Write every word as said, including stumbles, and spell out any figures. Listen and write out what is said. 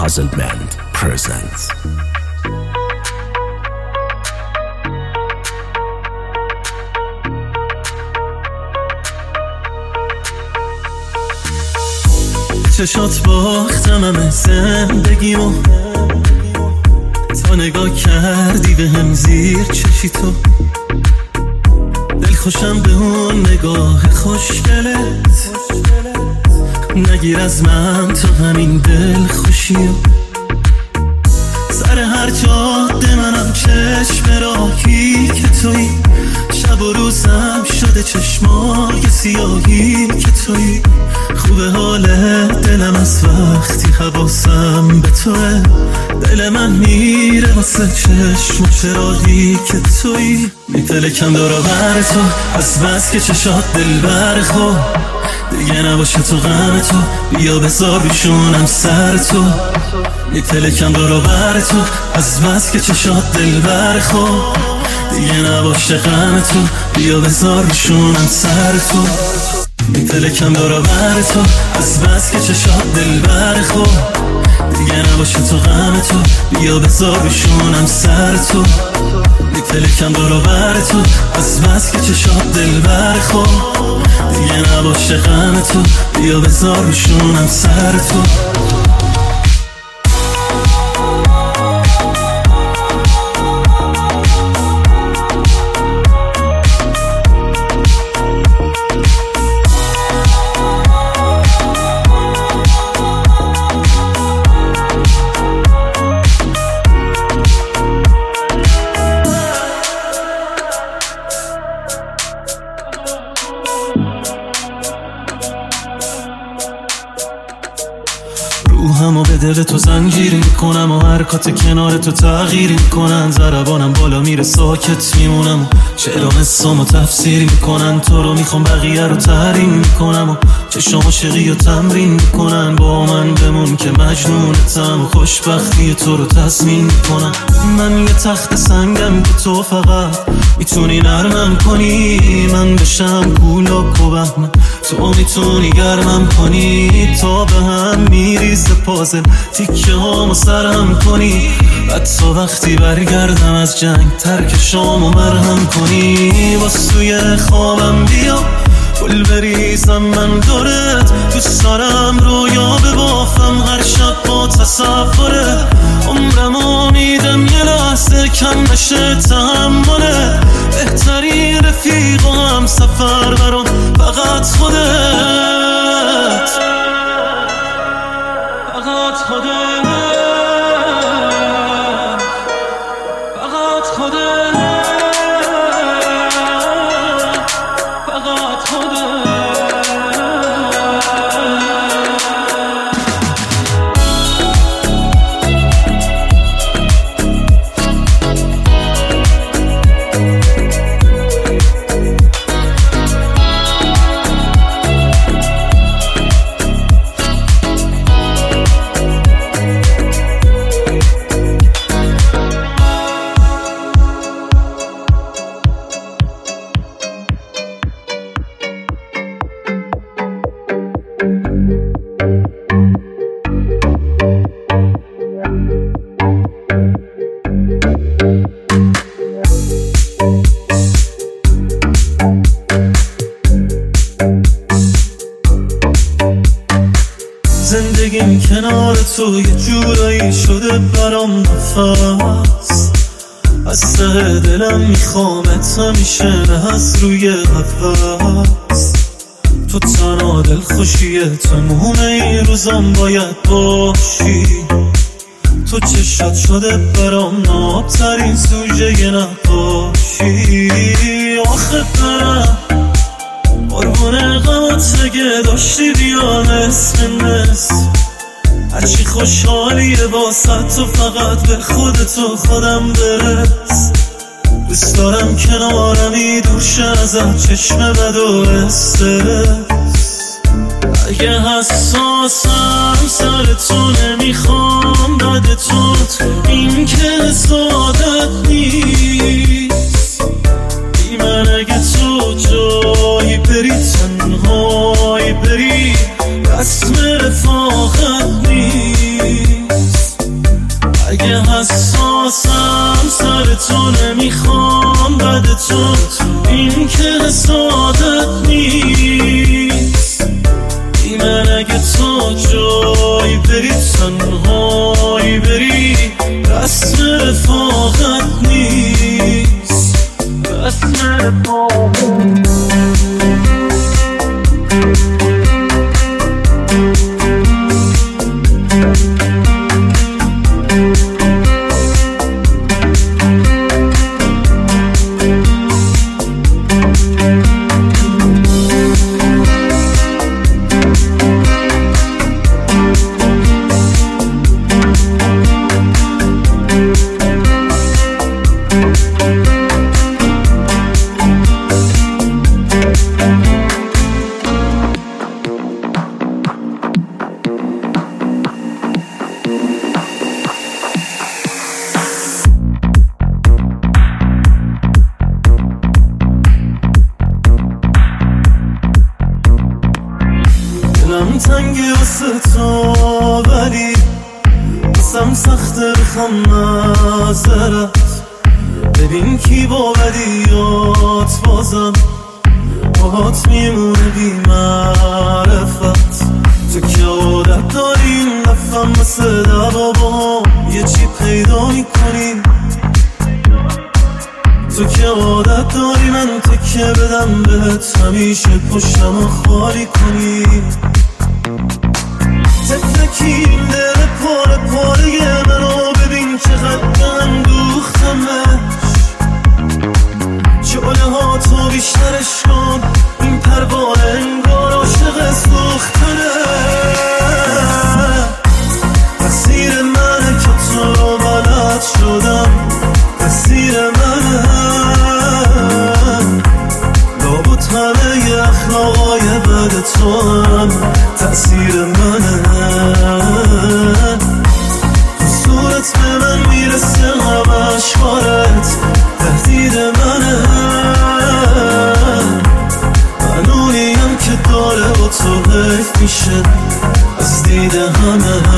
Puzzle Band presents چشات باختم همه زندگیمو، تا نگاه کردی به هم زیر چشی تو. دل خوشم به اون نگاه خوشگلت، نگیر از من تو همین دل خوشیو. سر هر جاده منم چشم راهی که تویی، شب و روزم شده چشمای سیاهی که تویی. خوبه حال دلم از وقتی حواسم به توه، دل من میره واسه چشم و چراغی که تویی. میپلکم دور و بر تو از بس که چشات دل برخو، دیگه نباشه تو غم تو، بیا بذار روشونم سر تو. میپلکم دور و بر تو از بس که چشات دل برخو، دیگه نباشه غم تو، بیا بذار روشونم سر تو. میپلکم دور و بر تو از بس که چشات دل برخو، دیگه نباشه تو غم تو، بیا بذار روشونم سر تو. میپلکم دور و بر تو از بس که چشات دل برخو، دیگه نباشه غم تو، بیا بذار روشونم سر تو. روحمو به دل تو زنجیر میکنم و حرکات کنار تو تغییر میکنن. ضربانم بالا میره ساکت میمونم و چرا حسامو تفسیر میکنن. تو رو میخوام بقیه رو تحریم میکنم و چشام عاشقی رو تمرین میکنن. با من بمون که مجنونتم و خوشبختی تو رو تضمین میکنم. من یه تخت سنگم که تو فقط میتونی نرمم کنی، من بشم کولاک و بهمن تو میتونی گرمم کنی. تا به هم میریزه پازل تیکه هامو سرم کنی، حتی وقتی برگردم از جنگ ترک شامو مرهم کنی. با سوی خوابم بیا گل بریزم من دورت، دوست دارم رویا ببافم هر شب با تصوره. عمرمو میدم یه لحظه کم نشه تحمله، بهترین رفیق و هم سفر برام فقط خودت، فقط خودت، فقط خودت، فقط خودت. زندگیم کنار تو یه جورایی شده برام نفس، از ته دلم میخوامت همیشه نه از روی قفس. تو تنها دل خوشیه تموم این روزم باید باشی. تو چشات شده برام نابترین سوژه یه نقاشی. آخه برم قربون غمات اگه داشتی بیا نصف نصف، هرچی خوشحالیه واسه تو فقط به خودتو خودم برس. دوست دارم کنارمی دوشه ازت چشم بد و استرس. اگه حساسم سر تو نمیخوام بد تو، این که سعادت نیست. بی من اگه تو جایی بری تنهایی بری، رسم رفاقت نیست. تو این که حسادت نیست. ای من اگه تو جایی بری تنهایی بری رسم رفاقت نیست، رسم رفاقت. دلم تنگه واسه تو ولی بسم سخته بخوام معذرت. ببین کی با بدیات بازم باهات میمونه بی معرفت. تو که عادت داریم لفم مثل دوا با یه چی پیدا میکنیم. تو که عادت داری من تکه بدم بهت همیشه پشتم خالی کنی. تفکیم دل پاره پاره منو ببین چقدر دلم دوختمش. جاله ها تو بیشترش کن این پروانه انگار عاشق سوختنه. تقصیر منه که تو رو بلد شدم، تقصیر منه. لابد همه ی اخلاقای بد تو هم تقصیر منه. تو صورت به من میرسه همه اشکارت تهدید منه. من اونیم که داره با تو حیف میشه از دید همه.